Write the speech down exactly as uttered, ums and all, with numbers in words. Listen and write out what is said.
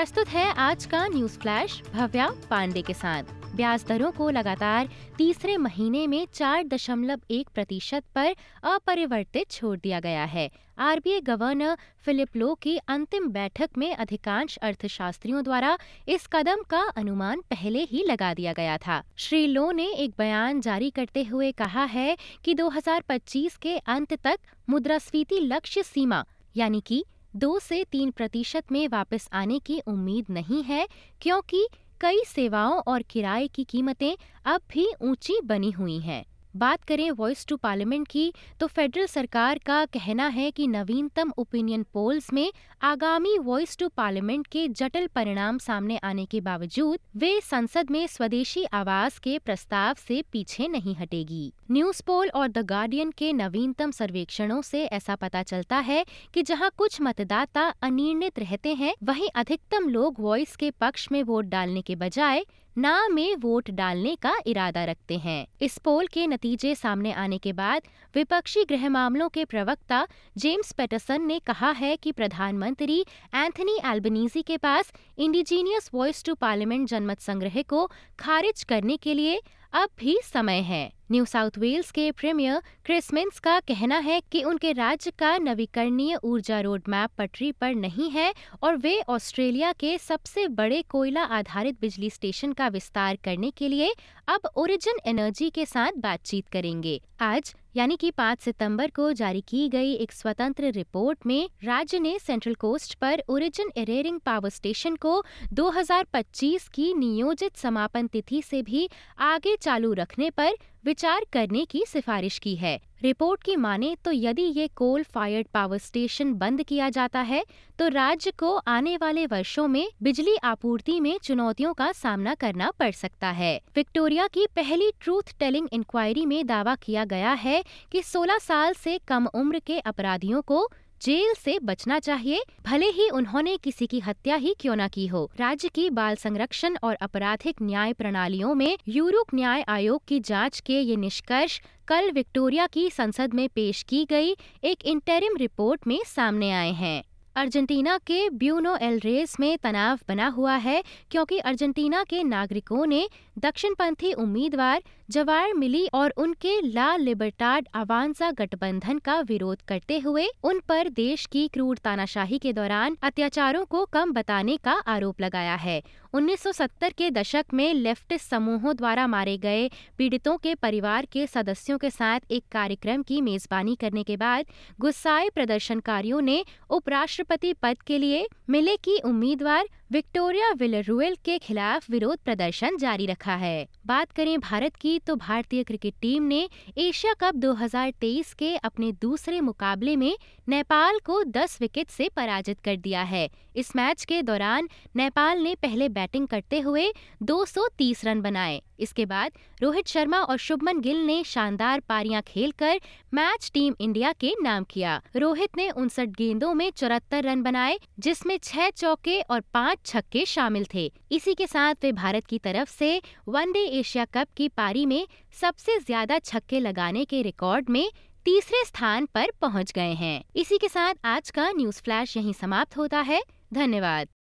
प्रस्तुत है आज का न्यूज फ्लैश भव्या पांडे के साथ। ब्याज दरों को लगातार तीसरे महीने में चार दशमलव एक प्रतिशत पर अपरिवर्तित छोड़ दिया गया है। आरबीआई गवर्नर फिलिप लो की अंतिम बैठक में अधिकांश अर्थशास्त्रियों द्वारा इस कदम का अनुमान पहले ही लगा दिया गया था। श्री लो ने एक बयान जारी करते हुए कहा है कि दो हज़ार पच्चीस के अंत तक मुद्रास्फीति लक्ष्य सीमा यानी कि दो से तीन प्रतिशत में वापस आने की उम्मीद नहीं है, क्योंकि कई सेवाओं और किराए की कीमतें अब भी ऊंची बनी हुई हैं। बात करें वॉइस टू पार्लियामेंट की, तो फेडरल सरकार का कहना है कि नवीनतम ओपिनियन पोल्स में आगामी वॉइस टू पार्लियामेंट के जटिल परिणाम सामने आने के बावजूद वे संसद में स्वदेशी आवास के प्रस्ताव से पीछे नहीं हटेगी। न्यूज पोल और द गार्डियन के नवीनतम सर्वेक्षणों से ऐसा पता चलता है कि जहां कुछ मतदाता अनिर्णित रहते हैं, वहीं अधिकतम लोग वॉइस के पक्ष में वोट डालने के बजाय ना में वोट डालने का इरादा रखते हैं। इस पोल के नतीजे सामने आने के बाद विपक्षी गृह मामलों के प्रवक्ता जेम्स पैटरसन ने कहा है कि प्रधानमंत्री एंथनी एल्बनीजी के पास इंडिजीनियस वॉइस टू पार्लियामेंट जनमत संग्रह को खारिज करने के लिए अब भी समय है। न्यू साउथ वेल्स के प्रीमियर क्रिस मिन्स का कहना है कि उनके राज्य का नवीकरणीय ऊर्जा रोड मैप पटरी पर नहीं है और वे ऑस्ट्रेलिया के सबसे बड़े कोयला आधारित बिजली स्टेशन का विस्तार करने के लिए अब ओरिजिन एनर्जी के साथ बातचीत करेंगे। आज यानी कि पाँच सितंबर को जारी की गई एक स्वतंत्र रिपोर्ट में राज्य ने सेंट्रल कोस्ट पर ओरिजिन एरेरिंग पावर स्टेशन को दो हज़ार पच्चीस की नियोजित समापन तिथि से भी आगे चालू रखने पर विचार करने की सिफारिश की है। रिपोर्ट की माने तो यदि ये कोल फायर्ड पावर स्टेशन बंद किया जाता है तो राज्य को आने वाले वर्षों में बिजली आपूर्ति में चुनौतियों का सामना करना पड़ सकता है। विक्टोरिया की पहली ट्रूथ टेलिंग इंक्वायरी में दावा किया गया है कि सोलह साल से कम उम्र के अपराधियों को जेल से बचना चाहिए, भले ही उन्होंने किसी की हत्या ही क्यों न की हो। राज्य की बाल संरक्षण और आपराधिक न्याय प्रणालियों में यूरोप न्याय आयोग की जांच के ये निष्कर्ष कल विक्टोरिया की संसद में पेश की गई एक इंटरिम रिपोर्ट में सामने आए हैं। अर्जेंटीना के ब्यूनो एलरेस में तनाव बना हुआ है, क्योंकि अर्जेंटीना के नागरिकों ने दक्षिणपंथी उम्मीदवार जवायर मिली और उनके ला लिबर्टाड अवांजा गठबंधन का विरोध करते हुए उन पर देश की क्रूर तानाशाही के दौरान अत्याचारों को कम बताने का आरोप लगाया है। उन्नीस सौ सत्तर के दशक में लेफ्टिस्ट समूहों द्वारा मारे गए पीड़ितों के परिवार के सदस्यों के साथ एक कार्यक्रम की मेजबानी करने के बाद गुस्साए प्रदर्शनकारियों ने उपराष्ट्रपति पद के लिए मिले की उम्मीदवार विक्टोरिया विलरुएल के खिलाफ विरोध प्रदर्शन जारी रखा है। बात करें भारत की, तो भारतीय क्रिकेट टीम ने एशिया कप दो हज़ार तेईस के अपने दूसरे मुकाबले में नेपाल को दस विकेट से पराजित कर दिया है। इस मैच के दौरान नेपाल ने पहले बैटिंग करते हुए दो सौ तीस रन बनाए। इसके बाद रोहित शर्मा और शुभमन गिल ने शानदार पारियां खेलकर मैच टीम इंडिया के नाम किया। रोहित ने उनसठ गेंदों में चौहत्तर रन बनाए, जिसमें छह चौके और पाँच छक्के शामिल थे। इसी के साथ वे भारत की तरफ से वनडे एशिया कप की पारी में सबसे ज्यादा छक्के लगाने के रिकॉर्ड में तीसरे स्थान पर पहुंच गए हैं। इसी के साथ आज का न्यूज फ्लैश यहीं समाप्त होता है। धन्यवाद।